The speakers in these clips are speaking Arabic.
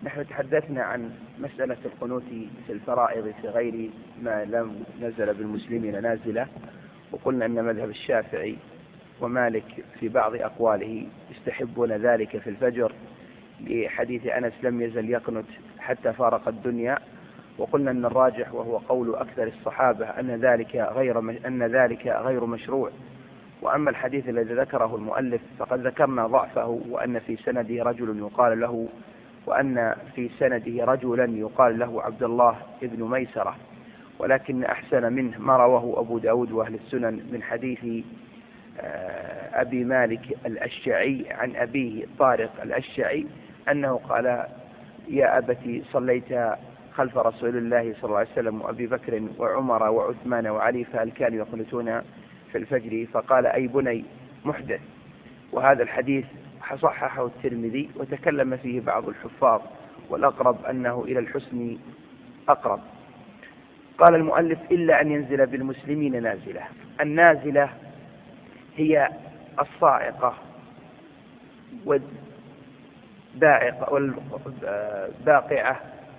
نحن تحدثنا عن مسألة القنوت في الفرائض في غير ما لم نزل بالمسلمين نازلة، وقلنا أن مذهب الشافعي ومالك في بعض أقواله يستحبون ذلك في الفجر لحديث أنس لم يزل يقنت حتى فارق الدنيا، وقلنا أن الراجح وهو قول أكثر الصحابة أن ذلك غير مشروع. وأما الحديث الذي ذكره المؤلف فقد ذكرنا ضعفه، وأن في سنده رجلا يقال له عبد الله ابن ميسرة، ولكن أحسن منه ما رواه أبو داود وأهل السنن من حديث أبي مالك الأشجعي عن أبيه طارق الأشجعي أنه قال: يا أبتي صليت خلف رسول الله صلى الله عليه وسلم وأبي بكر وعمر وعثمان وعلي فهل كانوا يقنتون في الفجر؟ فقال: أي بني محدث. وهذا الحديث صححه الترمذي وتكلم فيه بعض الحفاظ، والأقرب أنه إلى الحسن أقرب. قال المؤلف: إلا أن ينزل بالمسلمين نازلة. النازلة هي الصاعقة والباقعة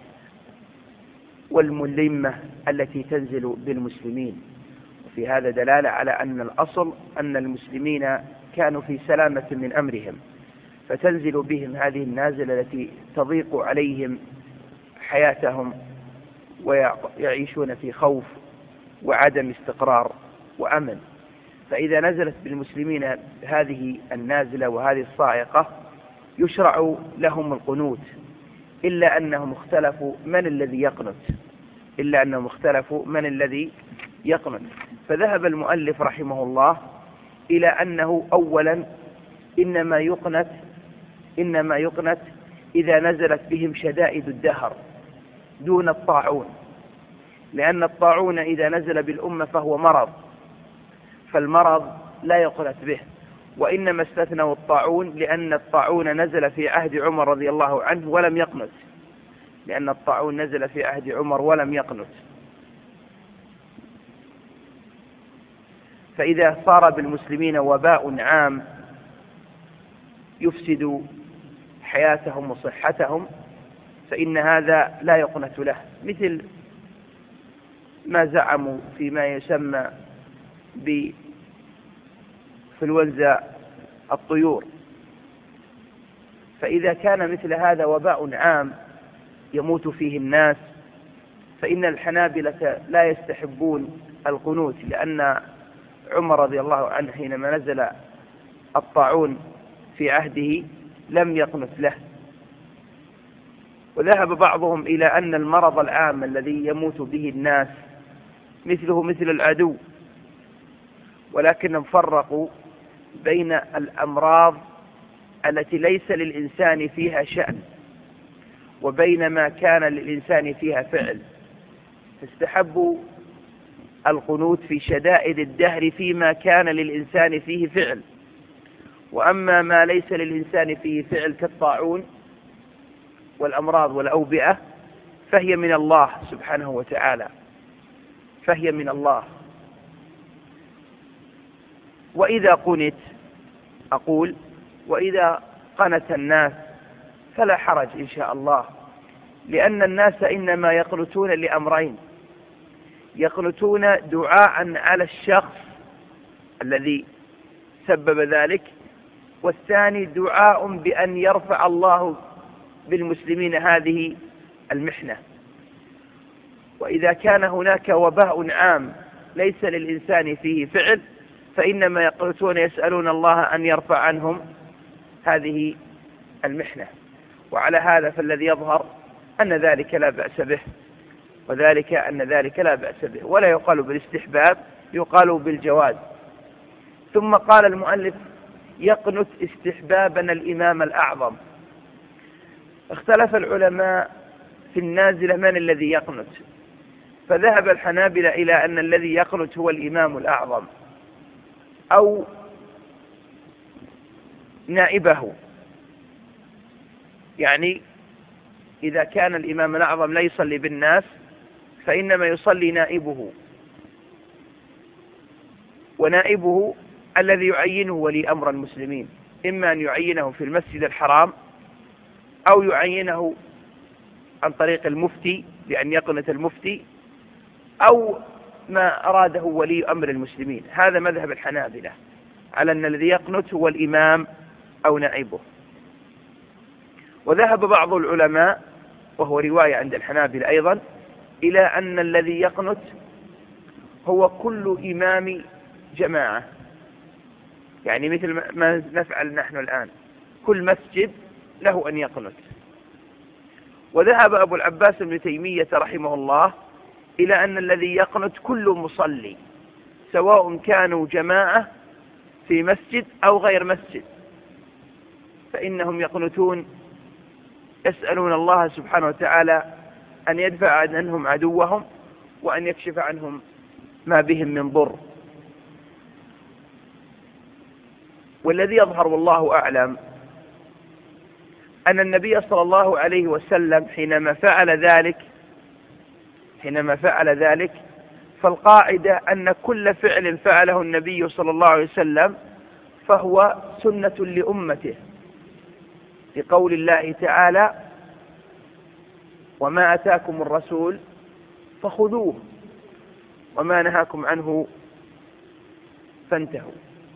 والملمة التي تنزل بالمسلمين. وفي هذا دلالة على أن الأصل أن المسلمين كانوا في سلامة من أمرهم، فتنزل بهم هذه النازلة التي تضيق عليهم حياتهم ويعيشون في خوف وعدم استقرار وأمن. فإذا نزلت بالمسلمين هذه النازلة وهذه الصاعقة يشرع لهم القنوت، إلا أنهم اختلفوا من الذي يقنت. فذهب المؤلف رحمه الله إلى أنه أولا إنما يقنت إذا نزلت بهم شدائد الدهر دون الطاعون، لأن الطاعون إذا نزل بالأمة فهو مرض، فالمرض لا يقنت به. وإنما استثنوا الطاعون لأن الطاعون نزل في عهد عمر رضي الله عنه ولم يقنت، فإذا صار بالمسلمين وباء عام يفسد حياتهم وصحتهم فإن هذا لا يقنت له، مثل ما زعموا فيما يسمى بإنفلونزا الطيور. فإذا كان مثل هذا وباء عام يموت فيه الناس فإن الحنابلة لا يستحبون القنوت، لأن عمر رضي الله عنه حينما نزل الطاعون في عهده لم يقنت له. وذهب بعضهم إلى أن المرض العام الذي يموت به الناس مثل العدو، ولكنهم فرقوا بين الأمراض التي ليس للإنسان فيها شأن وبين ما كان للإنسان فيها فعل، فاستحبوا القنوت في شدائد الدهر فيما كان للإنسان فيه فعل. وأما ما ليس للإنسان فيه فعل كالطاعون والأمراض والأوبئة فهي من الله سبحانه وتعالى، فهي من الله. وإذا قنت أقول وإذا قنت الناس فلا حرج إن شاء الله، لأن الناس إنما يقنتون لأمرين: يقنتون دعاء على الشخص الذي سبب ذلك، والثاني دعاء بأن يرفع الله بالمسلمين هذه المحنة. وإذا كان هناك وباء عام ليس للإنسان فيه فعل فإنما يقنتون يسألون الله أن يرفع عنهم هذه المحنة. وعلى هذا فالذي يظهر أن ذلك لا بأس به، ولا يقال بالاستحباب، يقال بالجواز. ثم قال المؤلف: يقنت استحبابا الإمام الأعظم. اختلف العلماء في النازلة من الذي يقنت، فذهب الحنابلة إلى أن الذي يقنت هو الإمام الأعظم أو نائبه، يعني إذا كان الإمام الأعظم لا يصلي بالناس فإنما يصلي نائبه، ونائبه الذي يعينه ولي أمر المسلمين، إما أن يعينه في المسجد الحرام أو يعينه عن طريق المفتي بأن يقنت المفتي، أو ما أراده ولي أمر المسلمين. هذا مذهب الحنابلة على أن الذي يقنت هو الإمام أو نائبه. وذهب بعض العلماء، وهو رواية عند الحنابلة أيضا، إلى أن الذي يقنت هو كل إمام جماعة، يعني مثل ما نفعل نحن الآن، كل مسجد له أن يقنت. وذهب أبو العباس ابن تيمية رحمه الله إلى أن الذي يقنت كل مصلي، سواء كانوا جماعة في مسجد أو غير مسجد، فإنهم يقنتون يسألون الله سبحانه وتعالى أن يدفع عنهم عدوهم وأن يكشف عنهم ما بهم من ضر. والذي يظهر والله أعلم أن النبي صلى الله عليه وسلم حينما فعل ذلك فالقاعدة أن كل فعل فعله النبي صلى الله عليه وسلم فهو سنة لأمته، لقول الله تعالى: وما أتاكم الرسول فخذوه وما نهاكم عنه فانتهوا.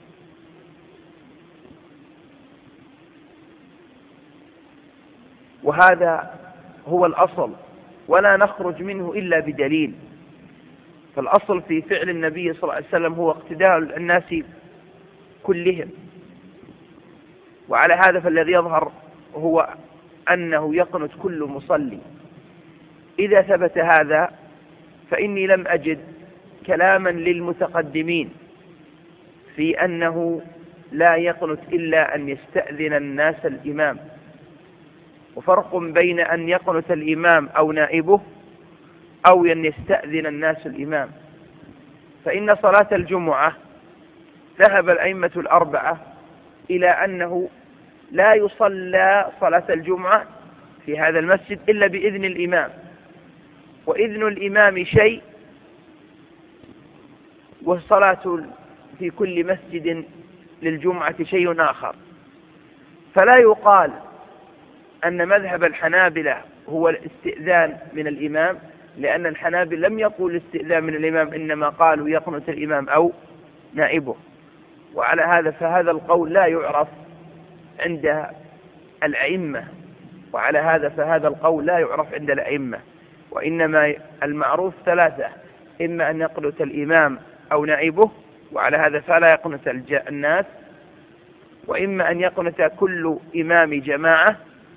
وهذا هو الأصل، ولا نخرج منه إلا بدليل. فالأصل في فعل النبي صلى الله عليه وسلم هو اقتداء الناس كلهم. وعلى هذا فالذي يظهر هو أنه يقنت كل مصلي. إذا ثبت هذا فإني لم أجد كلاما للمتقدمين في أنه لا يقنت إلا أن يستأذن الناس الإمام. وفرق بين أن يقنت الإمام أو نائبه أو أن يستأذن الناس الإمام. فإن صلاة الجمعة ذهب الأئمة الأربعة إلى أنه لا يصلى صلاة الجمعة في هذا المسجد إلا بإذن الإمام، وإذن الإمام شيء، والصلاة في كل مسجد للجمعة شيء آخر. فلا يقال أن مذهب الحنابلة هو الاستئذان من الإمام، لأن الحنابلة لم يقول الاستئذان من الإمام، إنما قالوا يقنت الإمام أو نائبه. وعلى هذا فهذا القول لا يعرف عند الأئمة، وعلى هذا فهذا القول لا يعرف عند الأئمة، وإنما المعروف ثلاثة: إما أن يقنت الإمام أو نائبه، وعلى هذا فلا يقنت الناس، وإما أن يقنت كل إمام جماعة،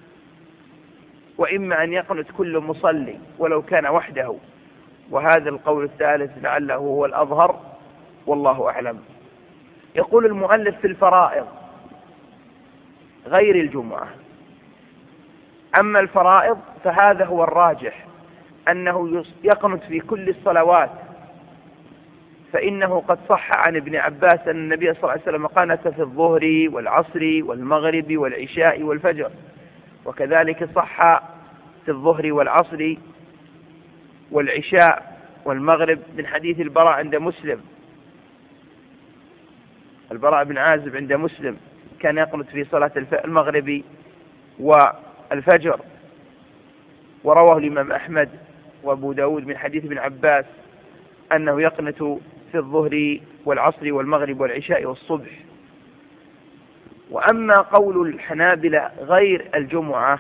وإما أن يقنت كل مصلي ولو كان وحده. وهذا القول الثالث لعله هو الأظهر والله أعلم. يقول المؤلف: في الفرائض غير الجمعة. أما الفرائض فهذا هو الراجح، أنه يقنت في كل الصلوات، فإنه قد صح عن ابن عباس أن النبي صلى الله عليه وسلم قنت في الظهر والعصر والمغرب والعشاء والفجر، وكذلك صح في الظهر والعصر والعشاء والمغرب من حديث البراء عند مسلم، البراء بن عازب عند مسلم كان يقنت في صلاة المغرب والفجر. ورواه الإمام أحمد وأبو داود من حديث ابن عباس أنه يقنت في الظهر والعصر والمغرب والعشاء والصبح. وأما قول الحنابلة غير الجمعة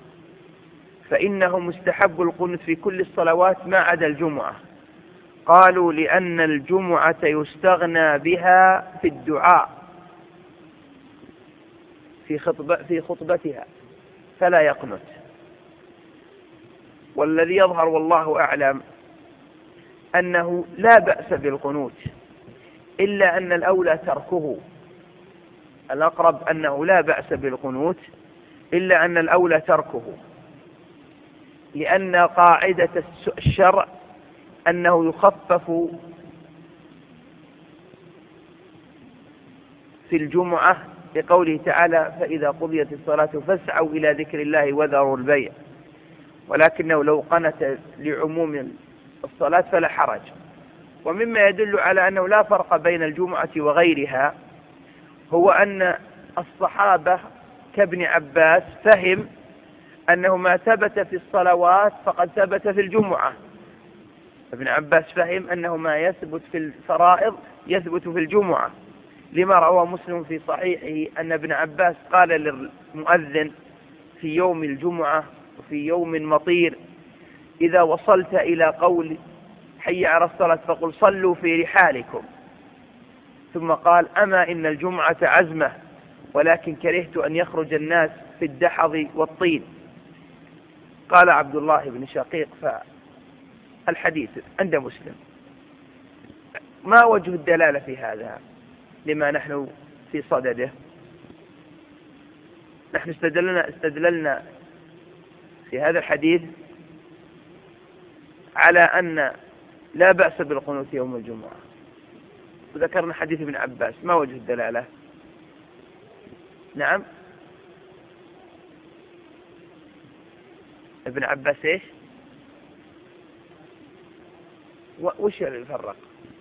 فإنه مستحب القنوت في كل الصلوات ما عدا الجمعة. قالوا: لأن الجمعة يستغنى بها في الدعاء في خطبتها فلا يقنت. والذي يظهر والله أعلم أنه لا بأس بالقنوت، إلا أن الأولى تركه. الأقرب أنه لا بأس بالقنوت، إلا أن الأولى تركه، لأن قاعدة الشرع أنه يخفف في الجمعة لقوله تعالى: فإذا قضيت الصلاة فاسعوا إلى ذكر الله وذروا البيع. ولكنه لو قنت لعموم الصلاة فلا حرج. ومما يدل على أنه لا فرق بين الجمعة وغيرها هو أن الصحابة كابن عباس فهم أنه ما ثبت في الصلوات فقد ثبت في الجمعة. ابن عباس فهم أنه ما يثبت في الفرائض يثبت في الجمعة، لما روى مسلم في صحيحه أن ابن عباس قال للمؤذن في يوم الجمعة وفي يوم مطير: إذا وصلت إلى قول حي على الصلاة فقل صلوا في رحالكم. ثم قال: أما إن الجمعة عزمة، ولكن كرهت أن يخرج الناس في الدحض والطين. قال عبد الله بن شقيق: فالحديث عند مسلم. ما وجه الدلالة في هذا لما نحن في صدده؟ نحن استدللنا في هذا الحديث على أن لا بأس بالقنوت يوم الجمعة، وذكرنا حديث ابن عباس. ما وجه الدلالة؟ نعم، ابن عباس ايش؟ وش اللي يفرق؟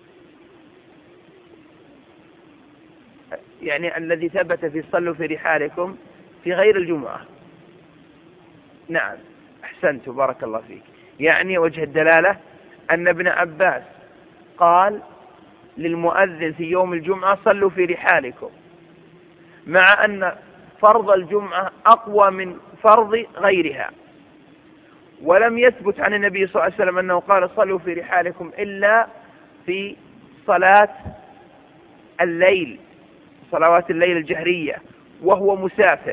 يعني الذي ثبت في صلوا في رحالكم في غير الجمعة. نعم، أحسنت، بارك الله فيك. يعني وجه الدلالة أن ابن عباس قال للمؤذن في يوم الجمعة صلوا في رحالكم، مع أن فرض الجمعة أقوى من فرض غيرها، ولم يثبت عن النبي صلى الله عليه وسلم أنه قال صلوا في رحالكم إلا في صلاة الليل، صلوات الليل الجهرية، وهو مسافر.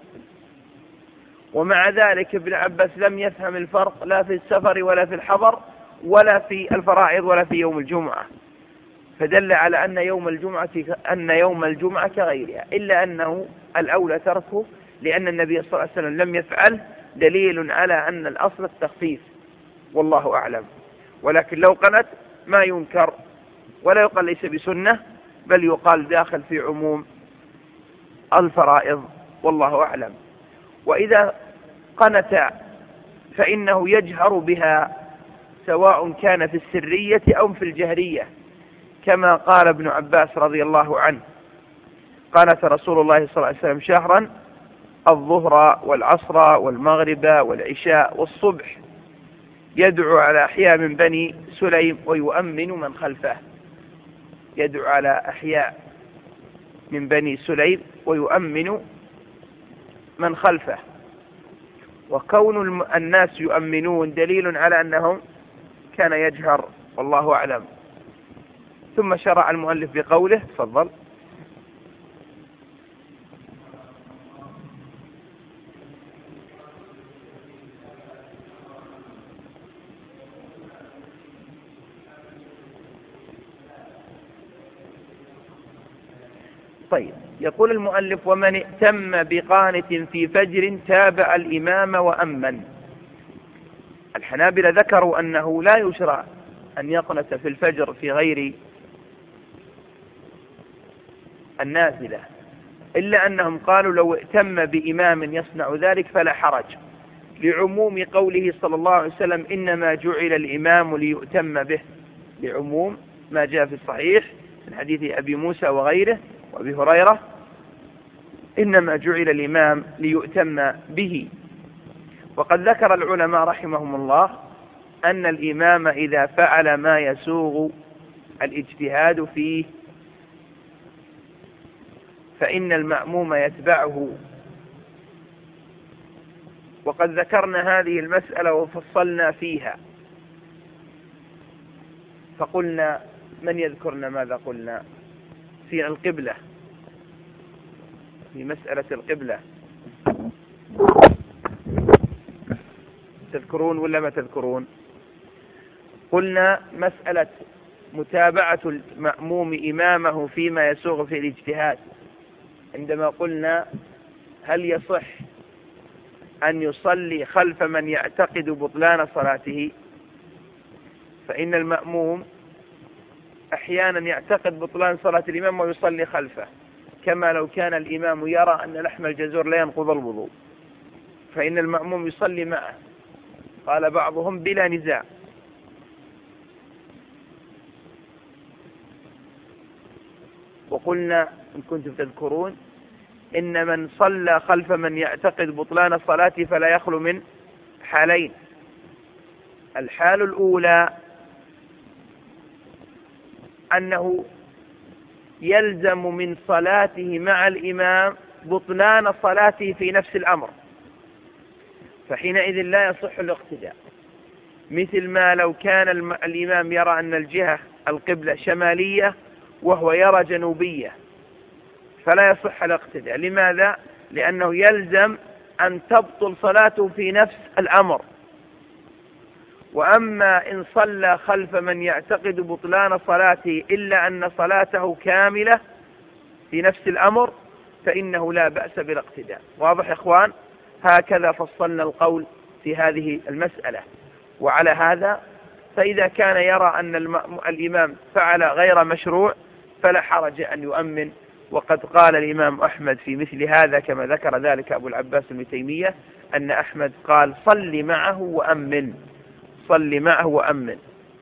ومع ذلك ابن عباس لم يفهم الفرق لا في السفر ولا في الحضر ولا في الفرائض ولا في يوم الجمعة، فدل على أن يوم الجمعة كغيرها، إلا أنه الأولى تركه لأن النبي صلى الله عليه وسلم لم يفعل، دليل على أن الأصل التخفيف، والله أعلم. ولكن لو قنت ما ينكر ولا يقال ليس بسنة، بل يقال داخل في عموم الفرائض، والله أعلم. وإذا قنت فإنه يجهر بها سواء كان في السرية أو في الجهرية، كما قال ابن عباس رضي الله عنه: قنت رسول الله صلى الله عليه وسلم شهرا الظهر والعصر والمغرب والعشاء والصبح، يدعو على أحياء من بني سليم ويؤمن من خلفه. يدعو على أحياء من بني سليم ويؤمن من خلفه. وكون الناس يؤمنون دليل على أنهم كان يجهر، والله أعلم. ثم شرع المؤلف بقوله: تفضل. طيب، يقول المؤلف: ومن ائتم بقانت في فجر تابع الإمام وأمن. الحنابلة ذكروا أنه لا يشرع أن يقنت في الفجر في غير النازلة، إلا أنهم قالوا لو ائتم بإمام يصنع ذلك فلا حرج، لعموم قوله صلى الله عليه وسلم: إنما جعل الإمام ليؤتم به، لعموم ما جاء في الصحيح من حديث أبي موسى وغيره وأبي هريرة: إنما جعل الإمام ليؤتم به. وقد ذكر العلماء رحمهم الله أن الإمام إذا فعل ما يسوغ الاجتهاد فيه فإن المأموم يتبعه. وقد ذكرنا هذه المسألة وفصلنا فيها، فقلنا: من يذكرنا ماذا قلنا في القبلة، في مسألة القبلة؟ تذكرون ولا ما تذكرون؟ قلنا مسألة متابعة المأموم إمامه فيما يسوغ في الاجتهاد، عندما قلنا: هل يصح أن يصلي خلف من يعتقد بطلان صلاته؟ فإن المأموم أحيانا يعتقد بطلان صلاة الإمام ويصلي خلفه، كما لو كان الإمام يرى أن لحم الجزور لا ينقض الوضوء، فإن المأموم يصلي معه. قال بعضهم: بلا نزاع. وقلنا إن كنتم تذكرون إن من صلى خلف من يعتقد بطلان الصلاة فلا يخلو من حالين. الحال الأولى أنه يلزم من صلاته مع الإمام بطلان صلاته في نفس الأمر، فحينئذ لا يصح الاقتداء، مثل ما لو كان الإمام يرى أن الجهة القبلة شمالية وهو يرى جنوبية فلا يصح الاقتداء. لماذا؟ لأنه يلزم أن تبطل صلاته في نفس الأمر. وأما إن صلى خلف من يعتقد بطلان صلاته إلا أن صلاته كاملة في نفس الأمر فإنه لا بأس بالاقتداء. واضح يا إخوان؟ هكذا فصلنا القول في هذه المسألة. وعلى هذا فإذا كان يرى أن الإمام فعل غير مشروع فلا حرج أن يؤمن. وقد قال الإمام أحمد في مثل هذا كما ذكر ذلك أبو العباس ابن تيمية أن أحمد قال صل معه وأمن، صل معه وأمن.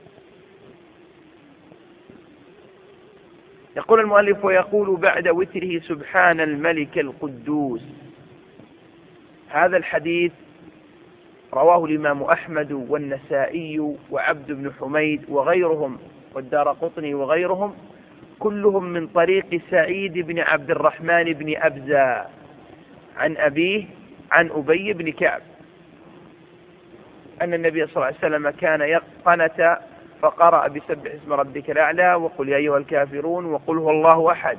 يقول المؤلف ويقول بعد وتره سبحان الملك القدوس. هذا الحديث رواه الإمام أحمد والنسائي وعبد بن حميد وغيرهم والدارقطني وغيرهم كلهم من طريق سعيد بن عبد الرحمن بن أبزة عن أبيه عن أبي بن كعب أن النبي صلى الله عليه وسلم كان يقنت فقرأ بسبح اسم ربك الأعلى وقل يا أيها الكافرون وقل هو الله أحد،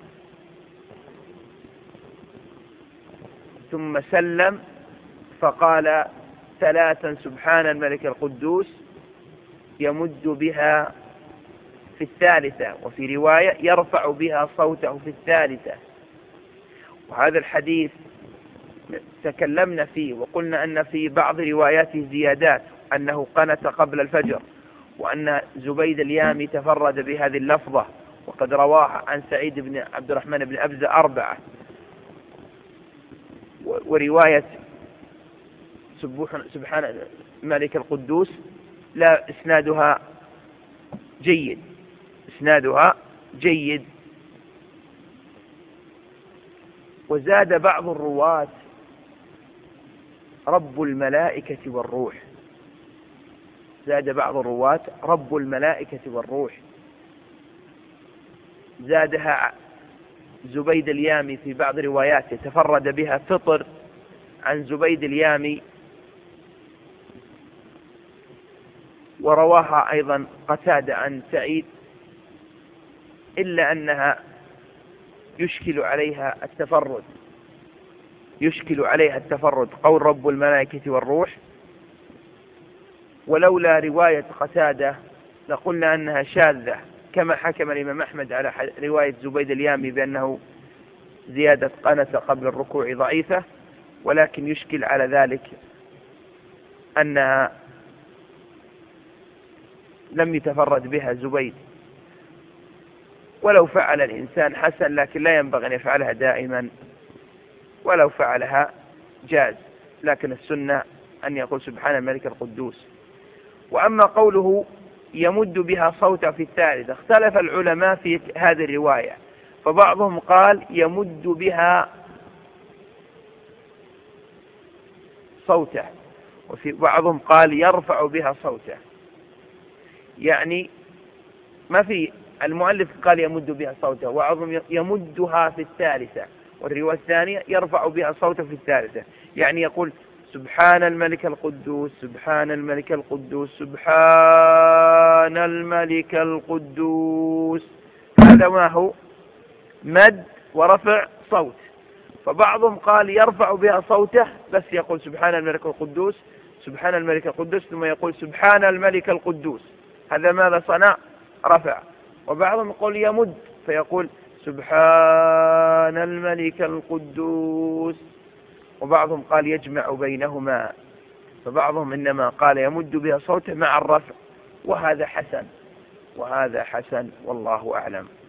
ثم سلم فقال ثلاثا سبحان الملك القدوس يمد بها في الثالثة، وفي رواية يرفع بها صوته في الثالثة. وهذا الحديث تكلمنا فيه وقلنا أن في بعض رواياته زيادات، أنه قنت قبل الفجر، وأن زبيد اليامي تفرد بهذه اللفظة وقد رواها عن سعيد بن عبد الرحمن بن أبزة 4. ورواية سبحان الملك القدوس لا إسنادها جيد، إسنادها جيد. وزاد بعض الرواة رب الملائكة والروح، زاد بعض الرواة رب الملائكة والروح، زادها زبيد اليامي في بعض رواياته تفرد بها فطر عن زبيد اليامي، ورواها أيضا قتادة عن سعيد، إلا أنها يشكل عليها التفرد قول رب الملائكة والروح. ولولا رواية قتادة لقلنا أنها شاذة، كما حكم الإمام أحمد على رواية زبيد اليامي بأنه زيادة قنت قبل الركوع ضعيفة، ولكن يشكل على ذلك أنها لم يتفرد بها زبيد. ولو فعل الإنسان حسن، لكن لا ينبغي أن يفعلها دائما، ولو فعلها جاز، لكن السنة أن يقول سبحان الملك القدوس. وأما قوله يمد بها صوته في الثالثة، اختلف العلماء في هذه الرواية، فبعضهم قال يمد بها صوته، وفي بعضهم قال يرفع بها صوته. يعني ما في المؤلف قال يمد بها صوته، وبعضهم يمدها في الثالثة، والرواية الثانية يرفع بها صوته في الثالثة. يعني يقول سبحان الملك القدوس سبحان الملك القدوس سبحان الملك القدوس، هذا ما هو مد ورفع صوت. فبعضهم قال يرفع بها صوته بس يقول سبحان الملك القدوس سبحان الملك القدوس ثم يقول سبحان الملك القدوس، هذا ماذا صنع؟ رفع. وبعضهم يقول يمد فيقول سبحان الملك القدوس، وبعضهم قال يجمع بينهما، فبعضهم إنما قال يمد بها صوته مع الرفع، وهذا حسن والله أعلم.